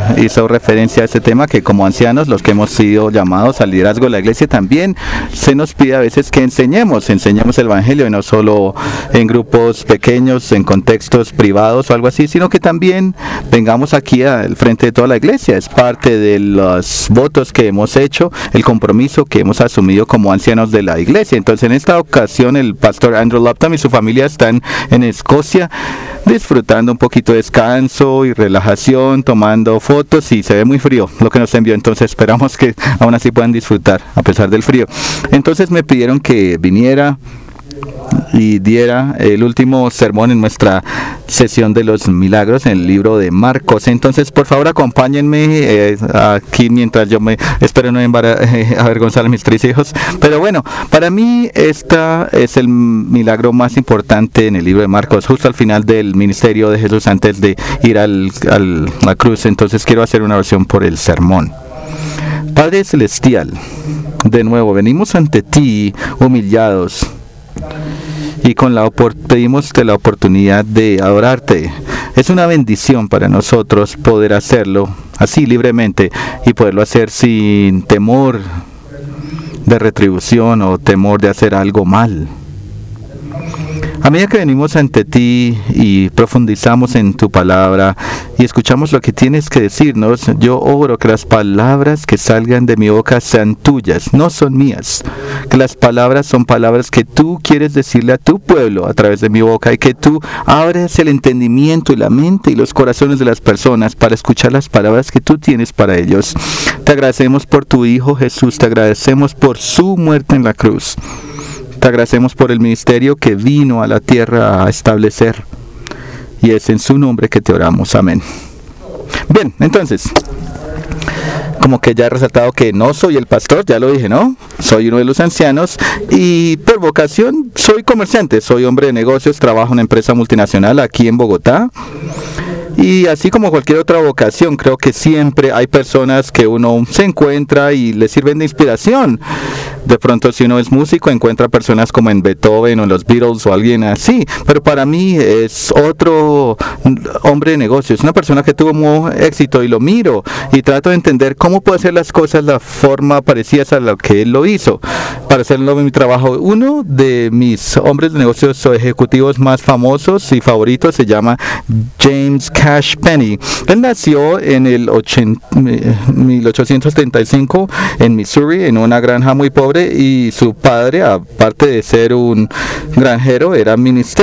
hizo referencia a este tema, que como ancianos, los que hemos sido llamados al liderazgo de la iglesia, también se nos pide a veces que enseñemos el evangelio, y no solo en grupos pequeños, en contextos privados o algo así, sino que también vengamos aquí al frente de toda la iglesia. Es parte de los votos que hemos hecho, el compromiso que hemos asumido como ancianos de la iglesia. Entonces, en esta ocasión, el pastor Andrew Lupton y su familia están en Escocia disfrutando un poquito de descanso y relajación, tomando fotos, y se ve muy frío lo que nos envió. Entonces esperamos que aún así puedan disfrutar a pesar del frío. Entonces me pidieron que viniera y diera el último sermón en nuestra sesión de los milagros en el libro de Marcos. Entonces, por favor, acompáñenme aquí mientras yo me espero no avergonzar a mis 3 hijos. Pero bueno, para mí esta es el milagro más importante en el libro de Marcos, justo al final del ministerio de Jesús antes de ir a la cruz. Entonces quiero hacer una oración por el sermón. Padre Celestial, de nuevo venimos ante ti humillados, y pedimos la oportunidad de adorarte. Es una bendición para nosotros poder hacerlo así libremente y poderlo hacer sin temor de retribución o temor de hacer algo mal. A medida que venimos ante ti y profundizamos en tu palabra y escuchamos lo que tienes que decirnos, yo oro que las palabras que salgan de mi boca sean tuyas, no son mías. Que las palabras son palabras que tú quieres decirle a tu pueblo a través de mi boca, y que tú abres el entendimiento y la mente y los corazones de las personas para escuchar las palabras que tú tienes para ellos. Te agradecemos por tu Hijo Jesús, te agradecemos por su muerte en la cruz. Te agradecemos por el ministerio que vino a la tierra a establecer. Y es en su nombre que te oramos. Amén. Bien, entonces, como que ya he resaltado que no soy el pastor, ya lo dije, ¿no? Soy uno de los ancianos y por vocación soy comerciante, soy hombre de negocios, trabajo en una empresa multinacional aquí en Bogotá. Y así como cualquier otra vocación, creo que siempre hay personas que uno se encuentra y le sirven de inspiración. De pronto, si uno es músico, encuentra personas como en Beethoven o en los Beatles o alguien así. Pero para mí es otro hombre de negocios, una persona que tuvo éxito, y lo miro y trato de entender cómo puede hacer las cosas de la forma parecida a lo que él lo hizo. Para hacerlo en mi trabajo, uno de mis hombres de negocios o ejecutivos más famosos y favoritos se llama James Cash Penney. Él nació en el 1835 en Missouri, en una granja muy pobre, y su padre, aparte de ser un granjero, tenía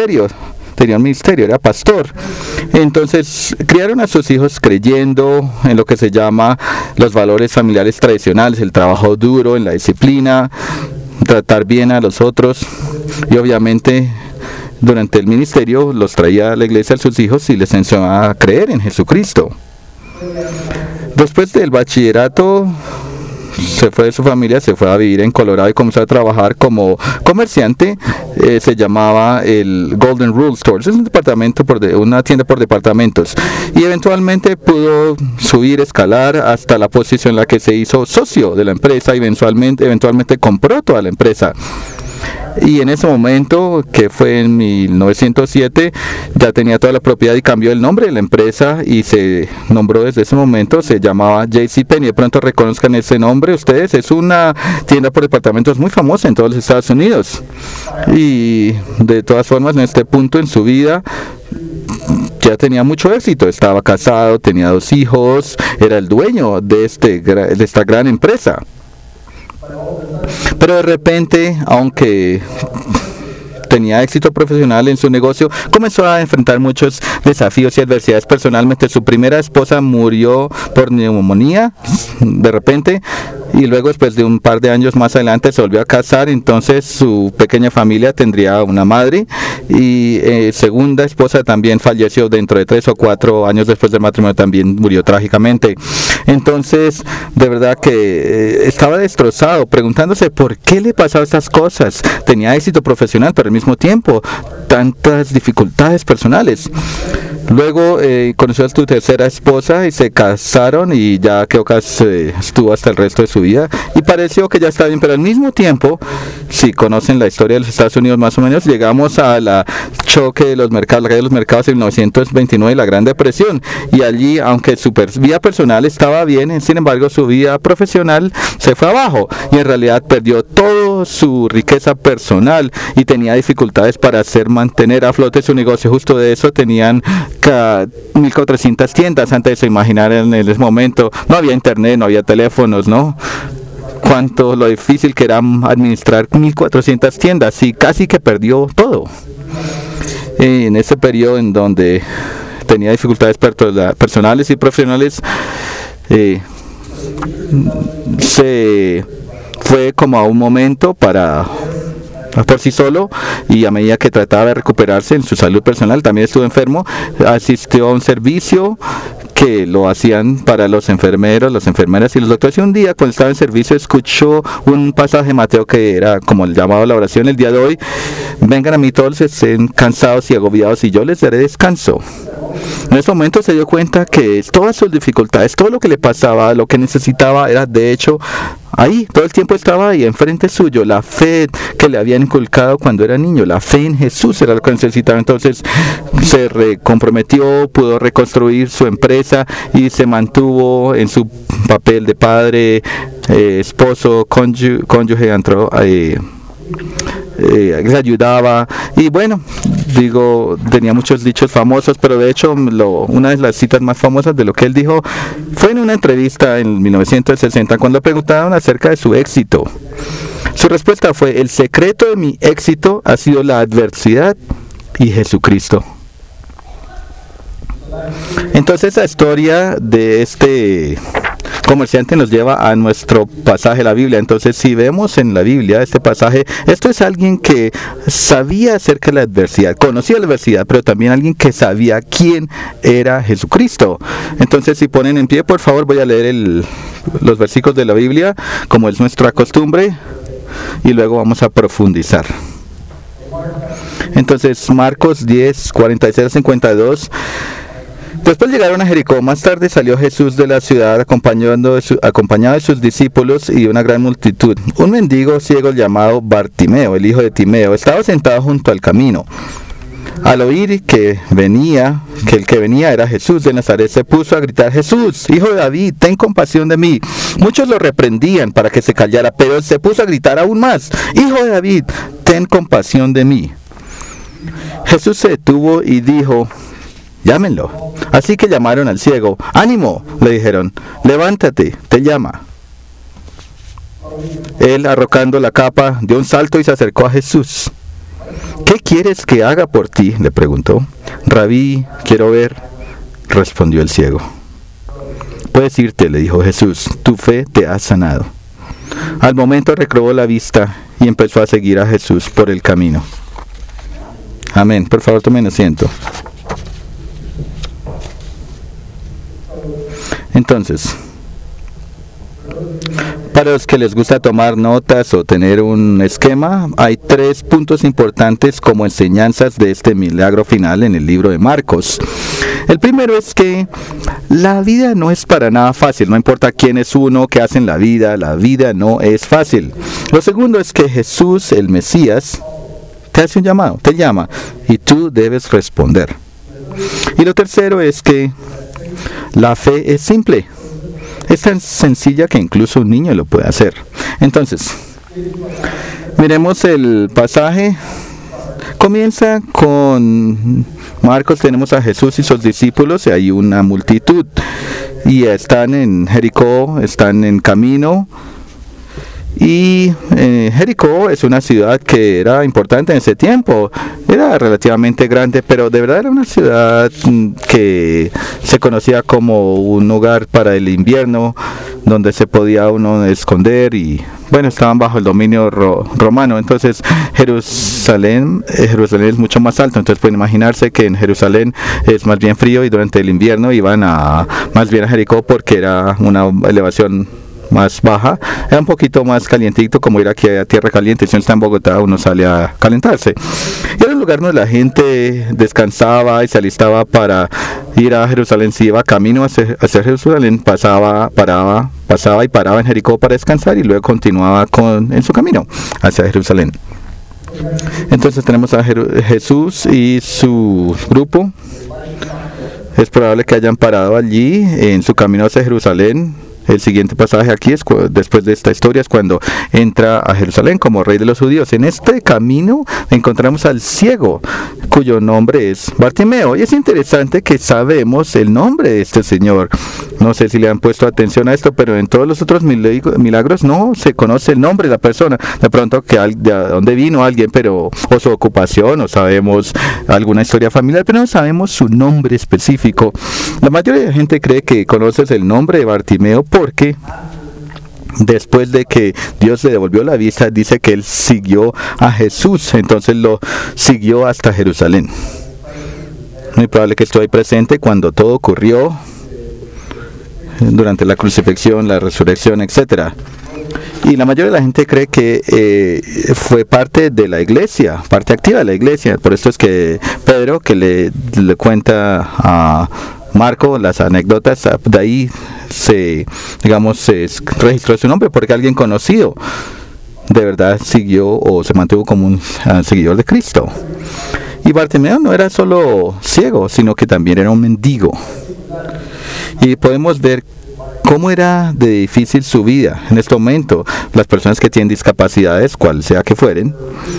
un ministerio, era pastor. Entonces criaron a sus hijos creyendo en lo que se llama los valores familiares tradicionales, el trabajo duro, en la disciplina, tratar bien a los otros, y obviamente durante el ministerio los traía a la iglesia a sus hijos y les enseñaba a creer en Jesucristo. Después del bachillerato se fue de su familia, se fue a vivir en Colorado y comenzó a trabajar como comerciante. Se llamaba el Golden Rule Stores, es un departamento una tienda por departamentos, y eventualmente pudo escalar hasta la posición en la que se hizo socio de la empresa y eventualmente compró toda la empresa. Y en ese momento, que fue en 1907, ya tenía toda la propiedad y cambió el nombre de la empresa y se nombró desde ese momento, se llamaba JCPenney. De pronto reconozcan ese nombre ustedes, es una tienda por departamentos muy famosa en todos los Estados Unidos. Y de todas formas, en este punto en su vida ya tenía mucho éxito, estaba casado, tenía 2 hijos, era el dueño de esta gran empresa. Pero de repente, aunque tenía éxito profesional en su negocio, comenzó a enfrentar muchos desafíos y adversidades personalmente. Su primera esposa murió por neumonía de repente, y luego, después de un par de años más adelante, se volvió a casar. Entonces su pequeña familia tendría una madre, y segunda esposa también falleció dentro de 3 o 4 años después del matrimonio, también murió trágicamente. Entonces, de verdad que estaba destrozado, preguntándose por qué le pasaban estas cosas. Tenía éxito profesional, pero al mismo tiempo tantas dificultades personales. Luego conoció a su tercera esposa y se casaron, y ya creo que estuvo hasta el resto de su su vida y pareció que ya está bien, pero al mismo tiempo, si conocen la historia de los Estados Unidos más o menos, llegamos a la choque de los mercados, la caída de los mercados en 1929, la Gran Depresión, y allí, aunque su vida personal estaba bien, sin embargo su vida profesional se fue abajo y en realidad perdió toda su riqueza personal y tenía dificultades para mantener a flote su negocio. Justo de eso tenían 1.400 tiendas. Antes de eso, imaginar en ese momento, no había internet, no había teléfonos, ¿no? Cuánto lo difícil que era administrar 1.400 tiendas y casi que perdió todo. En ese periodo en donde tenía dificultades personales y profesionales, se fue como a un momento por sí solo, y a medida que trataba de recuperarse en su salud personal, también estuvo enfermo. Asistió a un servicio que lo hacían para los enfermeros, las enfermeras y los doctores, y un día cuando estaba en servicio escuchó un pasaje de Mateo que era como el llamado a la oración el día de hoy: vengan a mí todos los que estén cansados y agobiados y yo les daré descanso. En ese momento se dio cuenta que todas sus dificultades, todo lo que le pasaba, lo que necesitaba, era de hecho ahí, todo el tiempo estaba ahí enfrente suyo. La fe que le habían inculcado cuando era niño, la fe en Jesús era lo que necesitaba. Entonces se comprometió, pudo reconstruir su empresa y se mantuvo en su papel de padre, esposo, cónyuge, le ayudaba, y bueno, tenía muchos dichos famosos, pero de hecho una de las citas más famosas de lo que él dijo fue en una entrevista en 1960 cuando le preguntaban acerca de su éxito. Su respuesta fue: el secreto de mi éxito ha sido la adversidad y Jesucristo. Entonces esa historia de este comerciante nos lleva a nuestro pasaje de la Biblia. Entonces, si vemos en la Biblia este pasaje, esto es alguien que sabía acerca de la adversidad, conocía la adversidad, pero también alguien que sabía quién era Jesucristo. Entonces, si ponen en pie, por favor, voy a leer los versículos de la Biblia, como es nuestra costumbre, y luego vamos a profundizar. Entonces, Marcos 10, 46 a 52. Después llegaron a Jericó. Más tarde salió Jesús de la ciudad acompañado de sus discípulos y una gran multitud. Un mendigo ciego llamado Bartimeo, el hijo de Timeo, estaba sentado junto al camino. Al oír que el que venía era Jesús de Nazaret, se puso a gritar: Jesús, hijo de David, ten compasión de mí. Muchos lo reprendían para que se callara, pero él se puso a gritar aún más: Hijo de David, ten compasión de mí. Jesús se detuvo y dijo: llámenlo. Así que llamaron al ciego. ánimo, le dijeron, levántate, te llama. Él, arrojando la capa, dio un salto y se acercó a Jesús. ¿Qué quieres que haga por ti?, le preguntó. Rabí, quiero ver, respondió el ciego. Puedes irte, le dijo Jesús, tu fe te ha sanado. Al momento recobró la vista y empezó a seguir a Jesús por el camino. Amén. Por favor, tomen asiento. Entonces, para los que les gusta tomar notas o tener un esquema, hay 3 puntos importantes como enseñanzas de este milagro final en el libro de Marcos. El primero es que la vida no es para nada fácil, no importa quién es uno, qué hace en la vida no es fácil. Lo segundo es que Jesús, el Mesías, te hace un llamado, te llama y tú debes responder. Y lo tercero es que la fe es simple, es tan sencilla que incluso un niño lo puede hacer. Entonces, miremos el pasaje. Comienza con Marcos, tenemos a Jesús y sus discípulos y hay una multitud. Y están en Jericó, están en camino. Y Jericó es una ciudad que era importante en ese tiempo, era relativamente grande, pero de verdad era una ciudad que se conocía como un lugar para el invierno, donde se podía uno esconder y bueno, estaban bajo el dominio romano. Entonces Jerusalén es mucho más alto, entonces pueden imaginarse que en Jerusalén es más bien frío y durante el invierno iban más bien a Jericó porque era una elevación más baja, era un poquito más calientito, como ir aquí a tierra caliente. Si uno está en Bogotá, uno sale a calentarse. Y era un lugar donde la gente descansaba y se alistaba para ir a Jerusalén. Si iba camino hacia Jerusalén, pasaba y paraba en Jericó para descansar y luego continuaba en su camino hacia Jerusalén. Entonces tenemos a Jesús y su grupo. Es probable que hayan parado allí en su camino hacia Jerusalén. El siguiente pasaje aquí es después de esta historia, es cuando entra a Jerusalén como rey de los judíos. En este camino encontramos al ciego, cuyo nombre es Bartimeo. Y es interesante que sabemos el nombre de este señor. No sé si le han puesto atención a esto, pero en todos los otros milagros no se conoce el nombre de la persona. De pronto que de dónde vino alguien, o su ocupación, o sabemos alguna historia familiar, pero no sabemos su nombre específico. La mayoría de la gente cree que conoces el nombre de Bartimeo porque después de que Dios le devolvió la vista, dice que él siguió a Jesús, entonces lo siguió hasta Jerusalén. Muy probable que estuvo ahí presente cuando todo ocurrió, durante la crucifixión, la resurrección, etc. Y la mayoría de la gente cree que fue parte de la iglesia, parte activa de la iglesia. Por esto es que Pedro, que le cuenta a Marco las anécdotas, de ahí se registró su nombre, porque alguien conocido de verdad siguió o se mantuvo como un seguidor de Cristo. Y Bartimeo no era solo ciego, sino que también era un mendigo. Y podemos ver cómo era de difícil su vida. En este momento, las personas que tienen discapacidades, cual sea que fueren,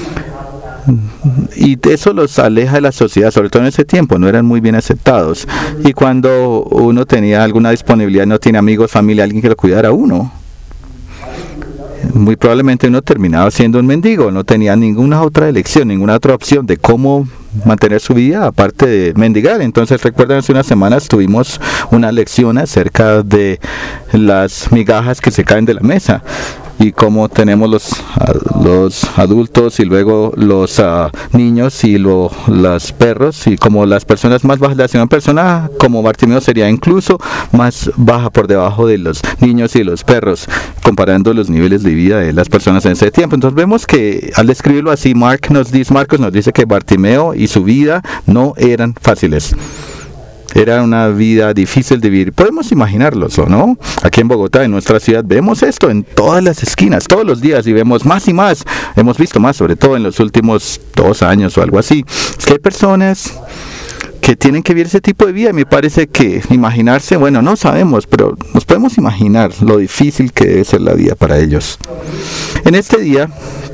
y eso los aleja de la sociedad, sobre todo en ese tiempo, no eran muy bien aceptados. Y cuando uno tenía alguna disponibilidad, no tiene amigos, familia, alguien que lo cuidara a uno, muy probablemente uno terminaba siendo un mendigo, no tenía ninguna otra elección, ninguna otra opción de cómo mantener su vida aparte de mendigar. Entonces recuerdan, hace unas semanas tuvimos una lección acerca de las migajas que se caen de la mesa y cómo tenemos los adultos y luego los niños y los perros, y como las personas más bajas de la ciudad, una persona como Bartimeo sería incluso más baja por debajo de los niños y los perros, comparando los niveles de vida de las personas en ese tiempo. Entonces vemos que al describirlo así, Marcos nos dice que Bartimeo y su vida no eran fáciles. Era una vida difícil de vivir. Podemos imaginarlos, ¿o no? Aquí en Bogotá, en nuestra ciudad, vemos esto en todas las esquinas, todos los días, y vemos más y más. Hemos visto más, sobre todo en los últimos 2 años o algo así. Es que hay personas que tienen que vivir ese tipo de vida. Me parece que imaginarse, bueno, no sabemos, pero nos podemos imaginar lo difícil que debe ser la vida para ellos. En este día,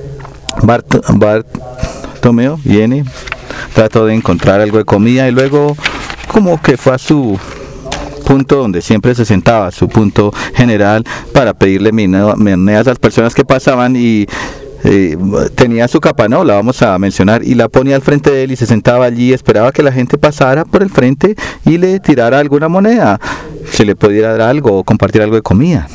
Bartimeo viene, trató de encontrar algo de comida y luego como que fue a su punto donde siempre se sentaba, su punto general, para pedirle monedas a las personas que pasaban, y tenía su capa, no la vamos a mencionar, y la ponía al frente de él y se sentaba allí, esperaba que la gente pasara por el frente y le tirara alguna moneda, se le pudiera dar algo o compartir algo de comida.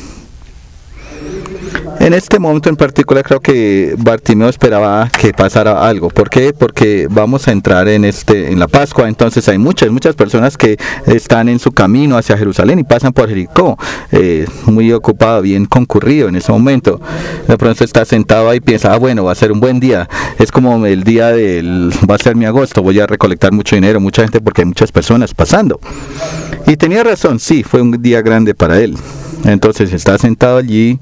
En este momento en particular creo que Bartimeo esperaba que pasara algo. ¿Por qué? Porque vamos a entrar en la Pascua. Entonces hay muchas personas que están en su camino hacia Jerusalén y pasan por Jericó, muy ocupado, bien concurrido en ese momento. De pronto está sentado ahí y piensa, bueno, va a ser un buen día. Es como el día va a ser mi agosto, voy a recolectar mucho dinero, mucha gente, porque hay muchas personas pasando. Y tenía razón, sí, fue un día grande para él. Entonces está sentado allí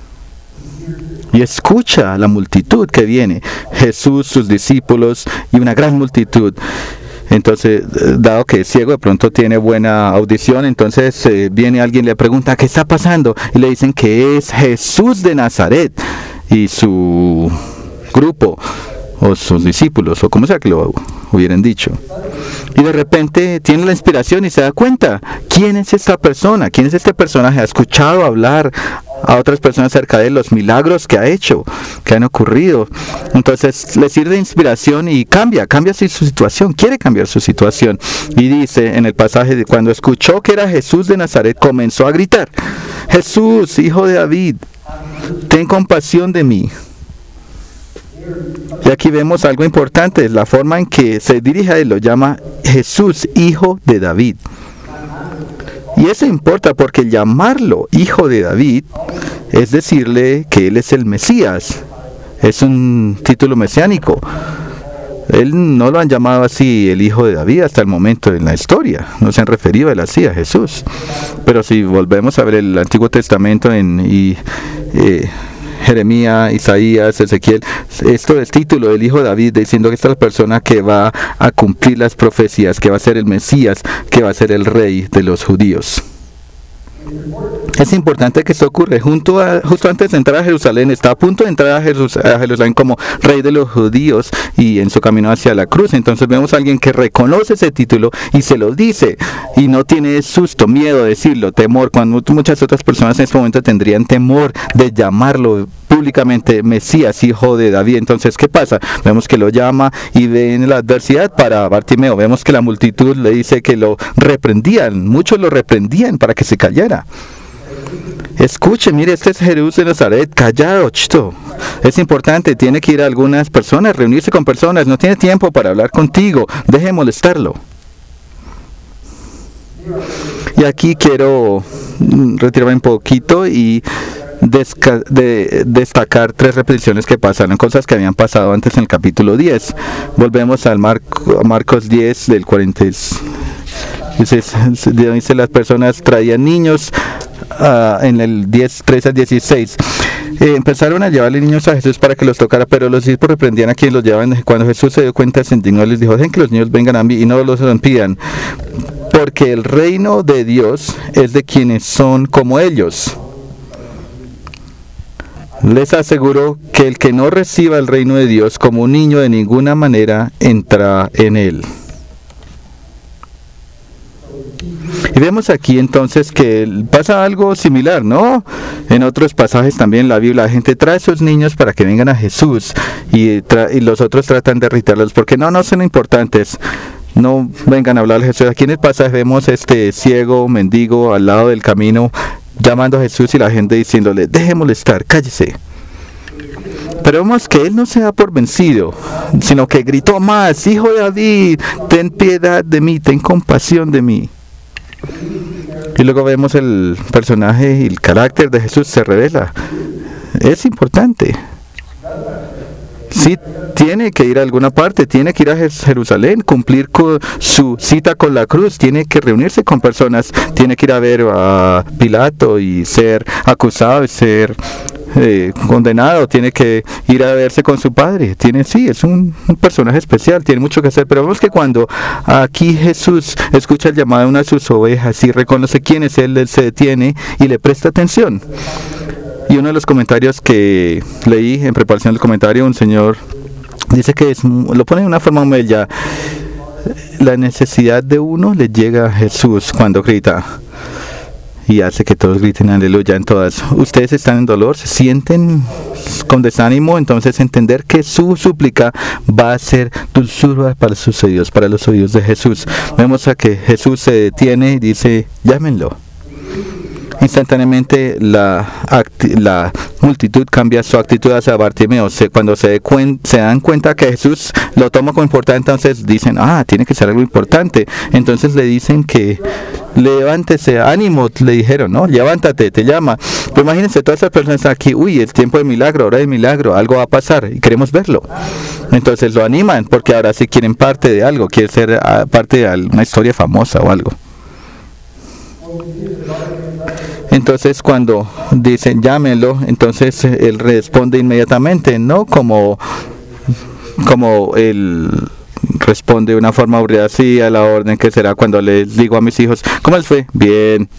y escucha la multitud que viene, Jesús, sus discípulos y una gran multitud. Entonces, dado que es ciego, de pronto tiene buena audición, entonces viene alguien, le pregunta, ¿qué está pasando? Y le dicen que es Jesús de Nazaret, y su grupo, o sus discípulos, o como sea que lo hubieran dicho. Y de repente tiene la inspiración y se da cuenta, ¿quién es esta persona? ¿Quién es este personaje? Ha escuchado hablar a otras personas acerca de los milagros que ha hecho, que han ocurrido. Entonces le sirve de inspiración y cambia su situación, quiere cambiar su situación. Y dice en el pasaje, de cuando escuchó que era Jesús de Nazaret, comenzó a gritar, Jesús, hijo de David, ten compasión de mí. Y aquí vemos algo importante, es la forma en que se dirige a él, lo llama Jesús, hijo de David. Y eso importa porque llamarlo hijo de David es decirle que él es el Mesías. Es un título mesiánico. Él no lo han llamado así el hijo de David hasta el momento en la historia. No se han referido a él así, a Jesús. Pero si volvemos a ver el Antiguo Testamento en Jeremías, Isaías, Ezequiel, esto es título del hijo de David, diciendo que esta es la persona que va a cumplir las profecías, que va a ser el Mesías, que va a ser el rey de los judíos. Es importante que esto ocurre justo antes de entrar a Jerusalén. Está a punto de entrar a Jerusalén como rey de los judíos y en su camino hacia la cruz. Entonces vemos a alguien que reconoce ese título y se lo dice y no tiene susto, miedo de decirlo, temor, cuando muchas otras personas en este momento tendrían temor de llamarlo públicamente Mesías, hijo de David. Entonces, ¿qué pasa? Vemos que lo llama y ven la adversidad para Bartimeo. Vemos que la multitud le dice que lo reprendían, muchos lo reprendían para que se callara. Escuche, mire, este es Jesús de Nazaret, callado, chito. Es importante, tiene que ir a algunas personas, reunirse con personas, no tiene tiempo para hablar contigo, deje de molestarlo. Y aquí quiero retirarme un poquito y destacar 3 repeticiones que pasaron, cosas que habían pasado antes en el capítulo 10. Volvemos al Marcos 10 del 40. Dice las personas traían niños en el 10, 13 al 16. Empezaron a llevarle niños a Jesús para que los tocara, pero los discípulos reprendían a quienes los llevaban. Cuando Jesús se dio cuenta, se indignó y les dijo: dejen que los niños vengan a mí y no los impidan, porque el reino de Dios es de quienes son como ellos. Les aseguro que el que no reciba el reino de Dios como un niño de ninguna manera entra en él. Y vemos aquí entonces que pasa algo similar, ¿no? En otros pasajes también en la Biblia, la gente trae a sus niños para que vengan a Jesús y los otros tratan de irritarlos porque no son importantes. No vengan a hablar a Jesús. Aquí en el pasaje vemos este ciego, mendigo al lado del camino llamando a Jesús y la gente diciéndole: deje de molestar, cállese. Pero vemos que él no se da por vencido, sino que gritó más: hijo de David, ten piedad de mí, ten compasión de mí. Y luego vemos el personaje y el carácter de Jesús se revela. Es importante. Sí, tiene que ir a alguna parte, tiene que ir a Jerusalén, cumplir con su cita con la cruz, tiene que reunirse con personas, tiene que ir a ver a Pilato y ser acusado y ser condenado, tiene que ir a verse con su padre. Es un personaje especial, tiene mucho que hacer, pero vemos que cuando aquí Jesús escucha el llamado de una de sus ovejas y reconoce quién es él se detiene y le presta atención. Y uno de los comentarios que leí en preparación del comentario, un señor dice que lo pone de una forma muy bella: la necesidad de uno le llega a Jesús cuando grita y hace que todos griten aleluya en todas. Ustedes están en dolor, se sienten con desánimo, entonces entender que su súplica va a ser dulzura para sus oídos, para los oídos de Jesús. Vemos a que Jesús se detiene y dice: llámenlo. Instantáneamente la multitud cambia su actitud hacia Bartimeo. Cuando se dan cuenta que Jesús lo toma como importante, entonces dicen: tiene que ser algo importante. Entonces le dicen que levántese, ánimo, le dijeron, ¿no? Levántate, te llama. Pero imagínense, todas esas personas están aquí: el tiempo de milagro, hora de milagro, algo va a pasar y queremos verlo. Entonces lo animan porque ahora sí quieren parte de algo, quieren ser parte de una historia famosa o algo. Entonces cuando dicen llámenlo, entonces él responde inmediatamente, no como él responde de una forma aburrida, así a la orden que será cuando les digo a mis hijos: ¿cómo les fue? Bien.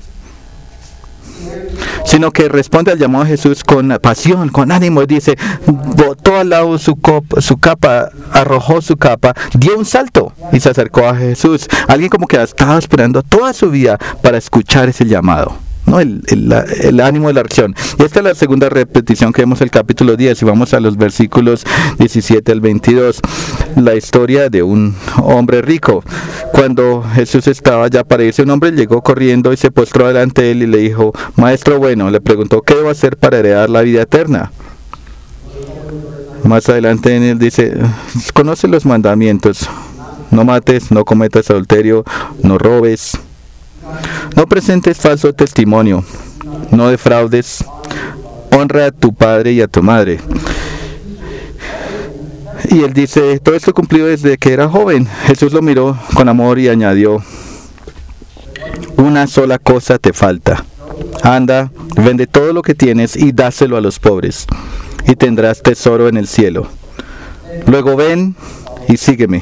Sino que responde al llamado de Jesús con pasión, con ánimo, y dice: botó al lado su capa, arrojó su capa, dio un salto y se acercó a Jesús. Alguien como que estaba esperando toda su vida para escuchar ese llamado, ¿no? El ánimo de la acción. Y esta es la segunda repetición que vemos en el capítulo 10, y vamos a los versículos 17 al 22. La historia de un hombre rico. Cuando Jesús estaba ya para irse, un hombre llegó corriendo y se postró delante de él y le dijo: Maestro bueno, le preguntó: ¿qué debo hacer para heredar la vida eterna? Más adelante en él dice: conoce los mandamientos: no mates, no cometas adulterio, no robes. No presentes falso testimonio, no defraudes, honra a tu padre y a tu madre. Y él dice, todo esto cumplido desde que era joven. Jesús lo miró con amor y añadió, una sola cosa te falta. Anda, vende todo lo que tienes y dáselo a los pobres, y tendrás tesoro en el cielo. Luego ven y sígueme.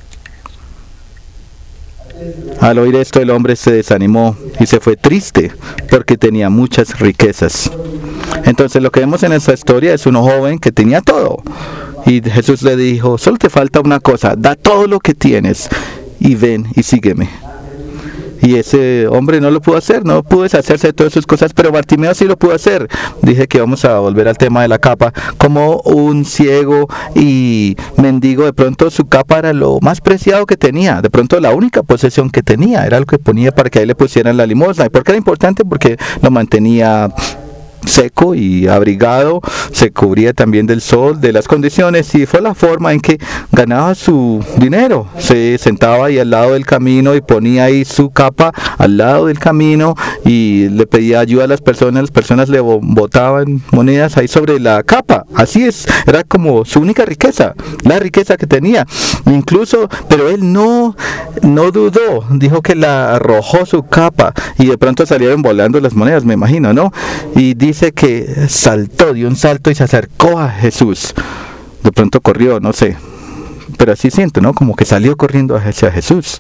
Al oír esto, el hombre se desanimó y se fue triste porque tenía muchas riquezas. Entonces lo que vemos en esta historia es un joven que tenía todo. Y Jesús le dijo, solo te falta una cosa, da todo lo que tienes y ven y sígueme. Y ese hombre no lo pudo hacer, no pudo deshacerse de todas sus cosas, pero Bartimeo sí lo pudo hacer. Dije que vamos a volver al tema de la capa. Como un ciego y mendigo, de pronto su capa era lo más preciado que tenía. De pronto la única posesión que tenía era lo que ponía para que ahí le pusieran la limosna. ¿Y por qué era importante? Porque lo mantenía seco y abrigado, se cubría también del sol, de las condiciones, y fue la forma en que ganaba su dinero. Se sentaba ahí al lado del camino y ponía ahí su capa al lado del camino y le pedía ayuda a las personas le botaban monedas ahí sobre la capa. Así es, era como su única riqueza, la riqueza que tenía. Incluso, pero él no dudó, dijo que la arrojó su capa y de pronto salieron volando las monedas, me imagino, ¿no? Y dice que saltó, dio un salto y se acercó a Jesús. De pronto corrió, no sé, pero así siento, ¿no? Como que salió corriendo hacia Jesús.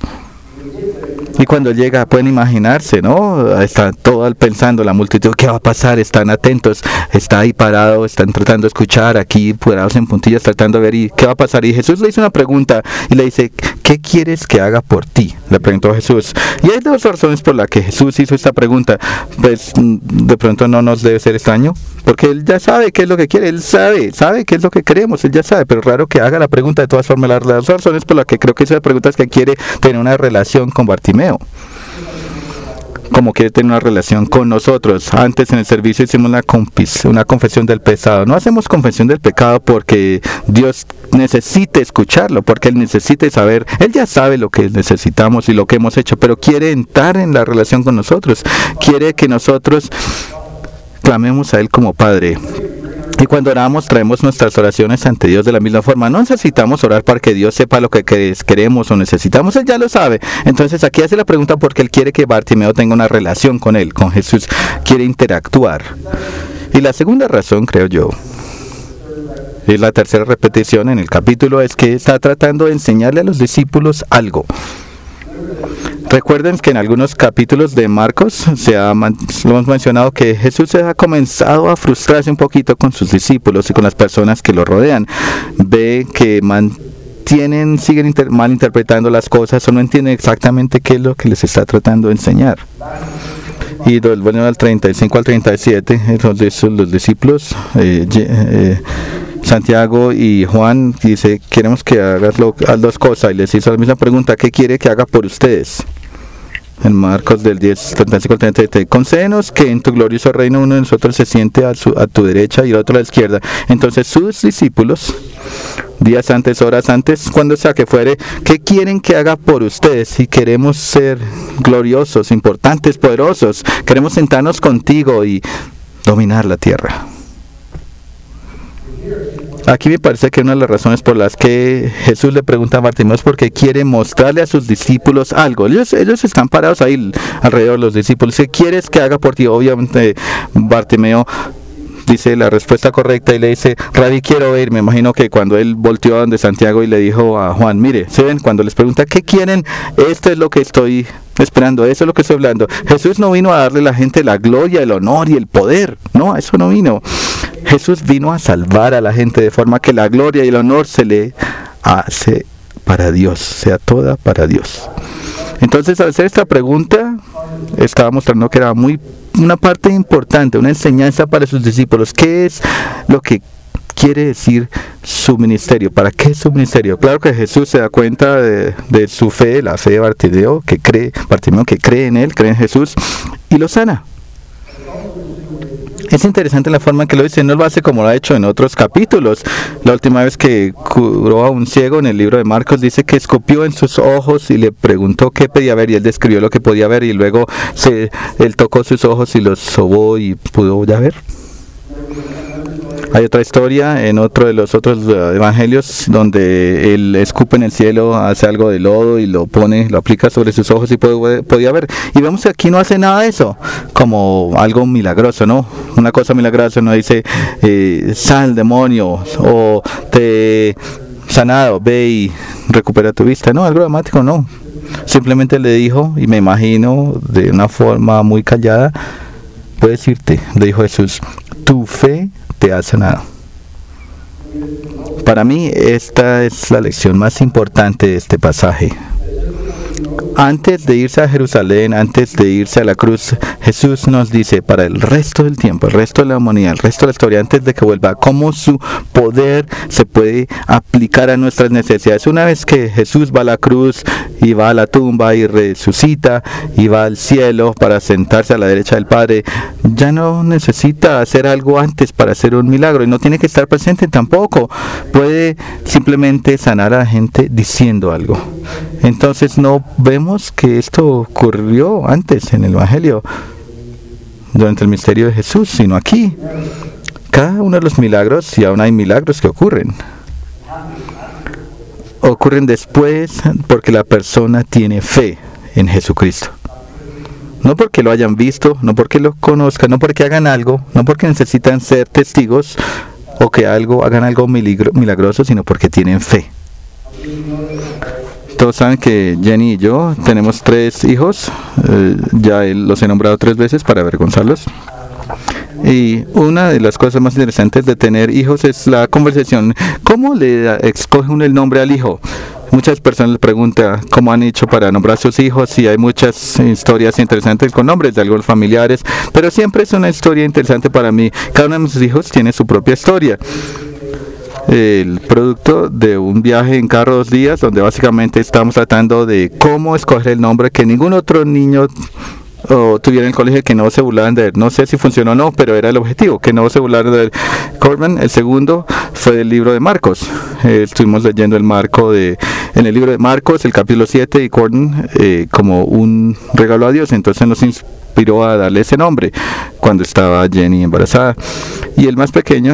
Y cuando llega, pueden imaginarse, ¿no? Está todo pensando, la multitud, ¿qué va a pasar? Están atentos, está ahí parado, están tratando de escuchar, aquí parados en puntillas, tratando de ver, ¿y qué va a pasar? Y Jesús le hizo una pregunta y le dice, ¿qué quieres que haga por ti? Le preguntó Jesús. Y hay dos razones por las que Jesús hizo esta pregunta. Pues de pronto no nos debe ser extraño, porque él ya sabe qué es lo que quiere, él sabe qué es lo que queremos, él ya sabe, pero raro que haga la pregunta. De todas formas, las razones por las que creo que esa pregunta es que quiere tener una relación con Bartimeo, como quiere tener una relación con nosotros. Antes en el servicio hicimos una confesión del pecado. No hacemos confesión del pecado porque Dios necesite escucharlo, porque Él necesite saber, Él ya sabe lo que necesitamos y lo que hemos hecho, pero quiere entrar en la relación con nosotros, quiere que nosotros clamemos a Él como Padre. Y cuando oramos, traemos nuestras oraciones ante Dios de la misma forma. No necesitamos orar para que Dios sepa lo que queremos o necesitamos, Él ya lo sabe. Entonces aquí hace la pregunta porque Él quiere que Bartimeo tenga una relación con Él, con Jesús. Quiere interactuar. Y la segunda razón, creo yo, y la tercera repetición en el capítulo, es que está tratando de enseñarle a los discípulos algo. Recuerden que en algunos capítulos de Marcos lo hemos mencionado que Jesús ha comenzado a frustrarse un poquito con sus discípulos y con las personas que lo rodean. Ve que siguen malinterpretando las cosas o no entienden exactamente qué es lo que les está tratando de enseñar. Y bueno, al 35 al 37, los discípulos, Santiago y Juan, dice, queremos que hagas dos cosas, y les hizo la misma pregunta, ¿qué quiere que haga por ustedes? En Marcos del 10, 35 al 37, concédenos que en tu glorioso reino uno de nosotros se siente a tu derecha y el otro a la izquierda. Entonces sus discípulos, días antes, horas antes, cuando sea que fuere, ¿qué quieren que haga por ustedes? Si queremos ser gloriosos, importantes, poderosos, queremos sentarnos contigo y dominar la tierra. Aquí me parece que una de las razones por las que Jesús le pregunta a Bartimeo es porque quiere mostrarle a sus discípulos algo. Ellos están parados ahí alrededor de los discípulos. ¿Qué quieres que haga por ti? Obviamente Bartimeo dice la respuesta correcta y le dice, Rabí, quiero ver. Me imagino que cuando él volteó a donde Santiago y le dijo a Juan, mire, ¿se ven? Cuando les pregunta, ¿qué quieren? Esto es lo que estoy esperando, eso es lo que estoy hablando. Jesús no vino a darle a la gente la gloria, el honor y el poder. No, a eso no vino. Jesús vino a salvar a la gente de forma que la gloria y el honor se le hace para Dios, sea toda para Dios. Entonces, al hacer esta pregunta, estaba mostrando que era una parte importante, una enseñanza para sus discípulos. ¿Qué es lo que quiere decir su ministerio? ¿Para qué es su ministerio? Claro que Jesús se da cuenta de su fe, la fe de Bartimeo, que cree en Él, cree en Jesús y lo sana. Es interesante la forma en que lo dice, no lo hace como lo ha hecho en otros capítulos. La última vez que curó a un ciego en el libro de Marcos dice que escupió en sus ojos y le preguntó qué podía ver y él describió lo que podía ver y luego él tocó sus ojos y los sobó y pudo ya ver. Hay otra historia en otro de los otros evangelios donde él escupe en el cielo, hace algo de lodo y lo aplica sobre sus ojos y podía ver. Y vemos que aquí no hace nada de eso, como algo milagroso, ¿no? Una cosa milagrosa, no dice, sal demonio, o te sanado, ve y recupera tu vista, no, algo dramático, no. Simplemente le dijo, y me imagino de una forma muy callada, puedes irte, le dijo Jesús, tu fe te ha sanado. Para mí esta es la lección más importante de este pasaje. Antes de irse a Jerusalén, antes de irse a la cruz, Jesús nos dice para el resto del tiempo, el resto de la humanidad, el resto de la historia, antes de que vuelva, cómo su poder se puede aplicar a nuestras necesidades. Una vez que Jesús va a la cruz y va a la tumba y resucita y va al cielo para sentarse a la derecha del Padre, ya no necesita hacer algo antes para hacer un milagro y no tiene que estar presente tampoco. Puede simplemente sanar a la gente diciendo algo. Entonces no vemos que esto ocurrió antes en el Evangelio, durante el misterio de Jesús, sino aquí. Cada uno de los milagros, y aún hay milagros que ocurren después porque la persona tiene fe en Jesucristo. No porque lo hayan visto, no porque lo conozcan, no porque hagan algo, no porque necesitan ser testigos o que hagan algo milagroso, sino porque tienen fe. Todos saben que Jenny y yo tenemos 3 hijos, ya los he nombrado 3 veces para avergonzarlos. Y una de las cosas más interesantes de tener hijos es la conversación. ¿Cómo le escoge uno el nombre al hijo? Muchas personas le preguntan cómo han hecho para nombrar a sus hijos y hay muchas historias interesantes con nombres de algunos familiares, pero siempre es una historia interesante para mí. Cada uno de mis hijos tiene su propia historia. El producto de un viaje en carro 2 días donde básicamente estamos tratando de cómo escoger el nombre que ningún otro niño tuviera en el colegio, que no se burlaran de él. No sé si funcionó o no, pero era el objetivo, que no se burlaran de él. Corbin, el segundo, fue del libro de Marcos. Estuvimos leyendo en el libro de Marcos, el capítulo 7, y Corbin, como un regalo a Dios, entonces nos inspiró a darle ese nombre cuando estaba Jenny embarazada. Y el más pequeño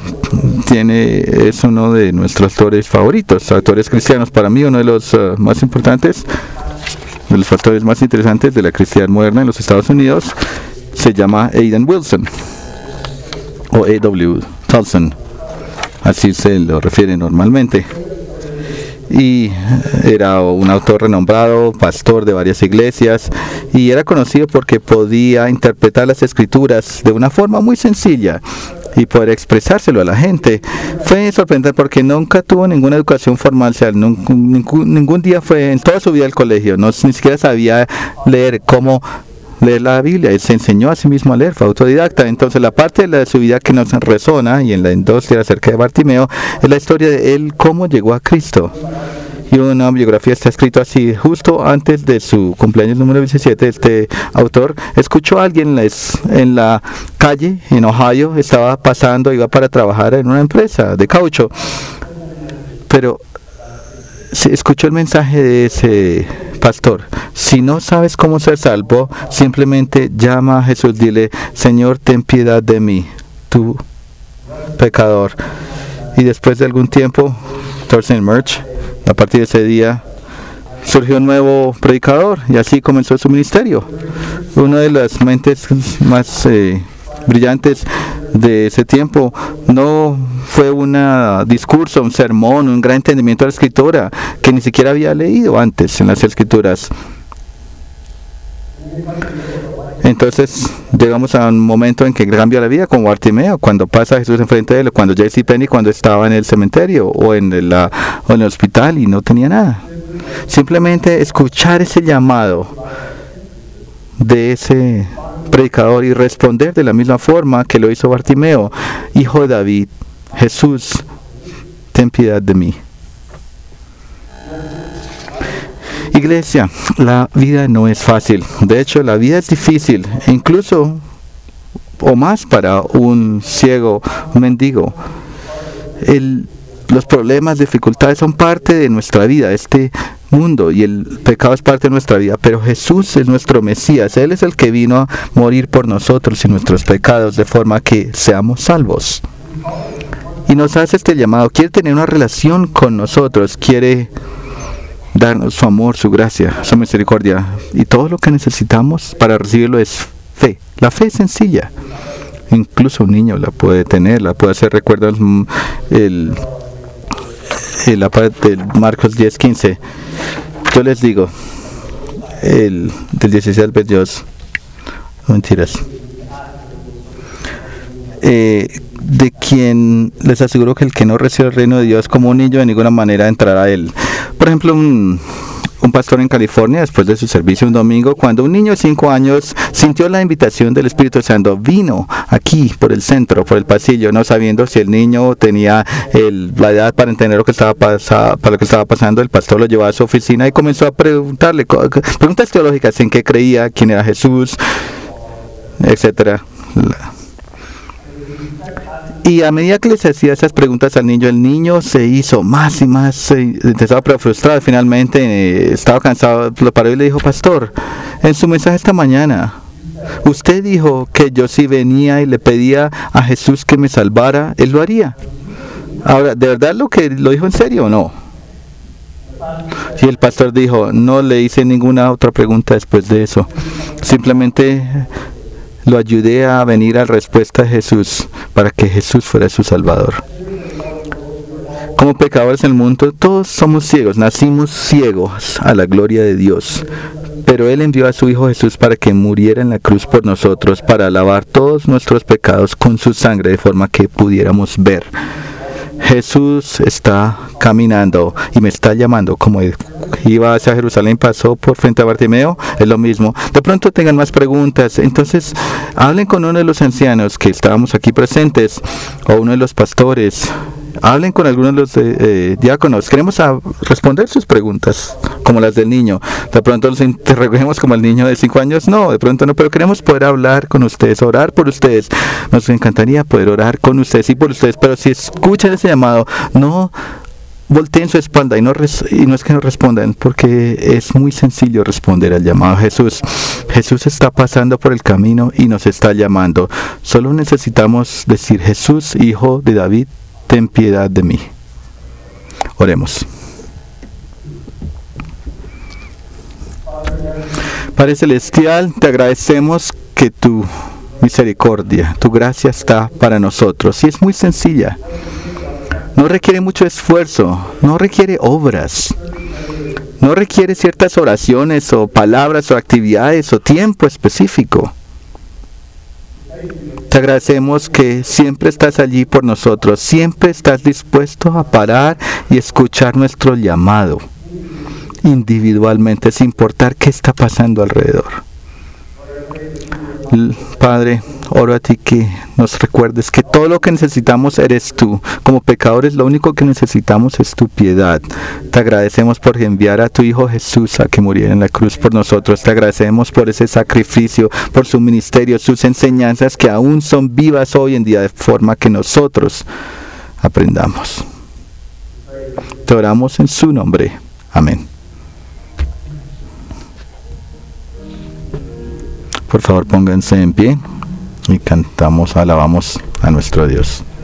es uno de nuestros actores favoritos, actores cristianos. Para mí uno de los más importantes, de los factores más interesantes de la cristiandad moderna en los Estados Unidos, se llama Aiden Wilson o A.W. Tolson, así se lo refiere normalmente, y era un autor renombrado, pastor de varias iglesias, y era conocido porque podía interpretar las escrituras de una forma muy sencilla y poder expresárselo a la gente. Fue sorprendente porque nunca tuvo ninguna educación formal, o sea, ningún día fue en toda su vida al colegio, ni siquiera sabía leer la Biblia. Él se enseñó a sí mismo a leer, fue autodidacta. Entonces la parte de su vida que nos resona, y en la industria acerca de Bartimeo, es la historia de él, cómo llegó a Cristo. Y una biografía está escrito así: justo antes de su cumpleaños número 17, este autor escuchó a alguien en la calle en Ohio, estaba pasando, iba para trabajar en una empresa de caucho, pero se escuchó el mensaje de ese pastor: si no sabes cómo ser salvo, simplemente llama a Jesús, dile: Señor, ten piedad de mí, tu pecador. Y después de algún tiempo, Thorsten Merch, a partir de ese día surgió un nuevo predicador y así comenzó su ministerio. Una de las mentes más brillantes de ese tiempo no fue un discurso, un sermón, un gran entendimiento de la escritura que ni siquiera había leído antes en las escrituras. Entonces llegamos a un momento en que cambia la vida, como Bartimeo, cuando pasa Jesús enfrente de él, cuando J.C. Penney, cuando estaba en el cementerio o en el hospital y no tenía nada. Simplemente escuchar ese llamado de ese predicador y responder de la misma forma que lo hizo Bartimeo: Hijo de David, Jesús, ten piedad de mí. Iglesia, la vida no es fácil. De hecho, la vida es difícil. E incluso o más para un ciego, un mendigo. Los problemas, dificultades son parte de nuestra vida, este mundo, y el pecado es parte de nuestra vida, pero Jesús es nuestro Mesías. Él es el que vino a morir por nosotros y nuestros pecados, de forma que seamos salvos. Y nos hace este llamado, quiere tener una relación con nosotros, quiere darnos su amor, su gracia, su misericordia, y todo lo que necesitamos para recibirlo es fe. La fe es sencilla, incluso un niño la puede tener, la puede hacer. Recuerdo la parte de Marcos 10:15. Yo les digo, del 16 al 22, mentiras, de quien les aseguro que el que no recibe el reino de Dios como un niño, de ninguna manera entrará a él. Por ejemplo, un pastor en California, después de su servicio un domingo, cuando un niño de 5 años sintió la invitación del Espíritu Santo, vino aquí por el centro, por el pasillo, no sabiendo si el niño tenía la edad para entender lo que estaba pasando. El pastor lo llevó a su oficina y comenzó a preguntarle preguntas teológicas: en qué creía, quién era Jesús, etcétera. Y a medida que les hacía esas preguntas al niño, el niño se hizo más y más interesado, pero frustrado. Finalmente estaba cansado, lo paró y le dijo: pastor, en su mensaje esta mañana, usted dijo que yo, si venía y le pedía a Jesús que me salvara, Él lo haría. Ahora, ¿de verdad lo dijo en serio o no? Y el pastor dijo: no le hice ninguna otra pregunta después de eso. Simplemente lo ayudé a venir a la respuesta de Jesús, para que Jesús fuera su Salvador. Como pecadores en el mundo, todos somos ciegos, nacimos ciegos a la gloria de Dios. Pero Él envió a su Hijo Jesús para que muriera en la cruz por nosotros, para lavar todos nuestros pecados con su sangre, de forma que pudiéramos ver. Jesús está caminando y me está llamando. Como iba hacia Jerusalén, pasó por frente a Bartimeo, es lo mismo. De pronto tengan más preguntas, entonces hablen con uno de los ancianos que estábamos aquí presentes, o uno de los pastores. Hablen con algunos de los diáconos. Queremos responder sus preguntas, como las del niño. De pronto los interroguemos como el niño de 5 años. No, de pronto no, pero queremos poder hablar con ustedes, orar por ustedes. Nos encantaría poder orar con ustedes y por ustedes, pero si escuchan ese llamado, no volteen su espalda y no es que no respondan, porque es muy sencillo responder al llamado de Jesús. Jesús está pasando por el camino y nos está llamando. Solo necesitamos decir: Jesús, Hijo de David, ten piedad de mí. Oremos. Padre Celestial, te agradecemos que tu misericordia, tu gracia está para nosotros, y es muy sencilla. No requiere mucho esfuerzo, no requiere obras, no requiere ciertas oraciones o palabras o actividades o tiempo específico. Te agradecemos que siempre estás allí por nosotros, siempre estás dispuesto a parar y escuchar nuestro llamado individualmente, sin importar qué está pasando alrededor. Padre, oro a ti que nos recuerdes que todo lo que necesitamos eres tú. Como pecadores, lo único que necesitamos es tu piedad. Te agradecemos por enviar a tu Hijo Jesús a que muriera en la cruz por nosotros. Te agradecemos por ese sacrificio, por su ministerio, sus enseñanzas que aún son vivas hoy en día, de forma que nosotros aprendamos. Te oramos en su nombre. Amén. Por favor, pónganse en pie y alabamos a nuestro Dios.